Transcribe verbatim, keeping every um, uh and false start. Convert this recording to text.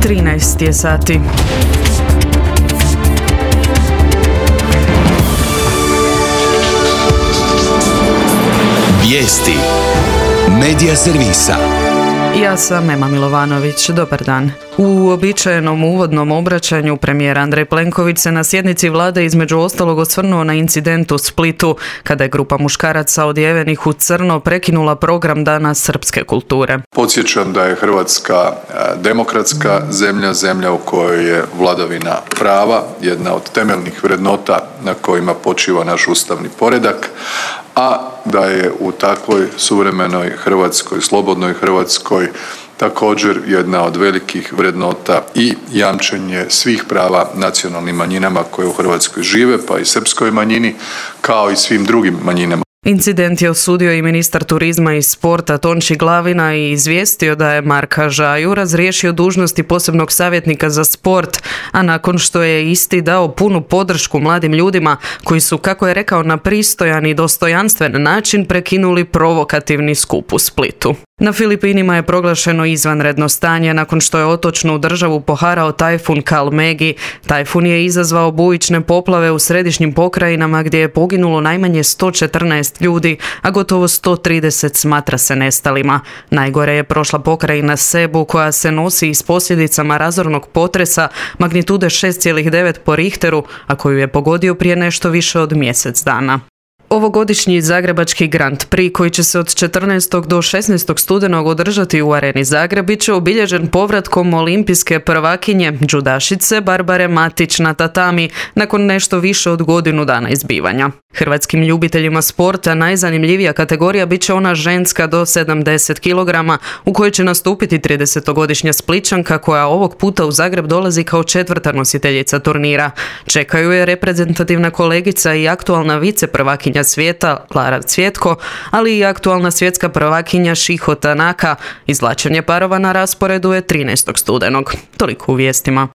trinaest je sati. Vijesti Medija servisa. Ja sam Ema Milovanović, dobar dan. U uobičajenom uvodnom obraćanju premijer Andrej Plenković se na sjednici vlade između ostalog osvrnuo na incident u Splitu, kada je grupa muškaraca odjevenih u crno prekinula program Dana srpske kulture. Podsjećam da je Hrvatska demokratska zemlja, zemlja u kojoj je vladavina prava, jedna od temeljnih vrednota na kojima počiva naš ustavni poredak, a da je u takvoj suvremenoj Hrvatskoj, slobodnoj Hrvatskoj, također jedna od velikih vrednota i jamčenje svih prava nacionalnim manjinama koje u Hrvatskoj žive, pa i srpskoj manjini, kao i svim drugim manjinama. Incident je osudio i ministar turizma i sporta Tonči Glavina i izvijestio da je Marka Žaju razriješio dužnosti posebnog savjetnika za sport, a nakon što je isti dao punu podršku mladim ljudima koji su, kako je rekao, na pristojan i dostojanstven način prekinuli provokativni skup u Splitu. Na Filipinima je proglašeno izvanredno stanje nakon što je otočnu državu poharao tajfun Kalmegi. Tajfun je izazvao bujične poplave u središnjim pokrajinama gdje je poginulo najmanje sto četrnaest ljudi, a gotovo sto trideset smatra se nestalima. Najgore je prošla pokrajina Sebu koja se nosi s posljedicama razornog potresa magnitude šest zarez devet po Richteru, a koju je pogodio prije nešto više od mjesec dana. Ovogodišnji Zagrebački Grand Prix, koji će se od četrnaestog do šesnaestog studenog održati u Areni Zagreb, bit će obilježen povratkom olimpijske prvakinje džudašice Barbare Matić na tatami nakon nešto više od godinu dana izbivanja. Hrvatskim ljubiteljima sporta najzanimljivija kategorija bit će ona ženska do sedamdeset kilograma, u kojoj će nastupiti tridesetogodišnja Splićanka koja ovog puta u Zagreb dolazi kao četvrta nositeljica turnira. Čekaju je reprezentativna kolegica i aktualna viceprvakinja svijeta Lara Cvjetko, ali i aktualna svjetska prvakinja Shiho Tanaka. Izvlačenje parova na rasporedu je trinaestog studenog. Toliko u vijestima.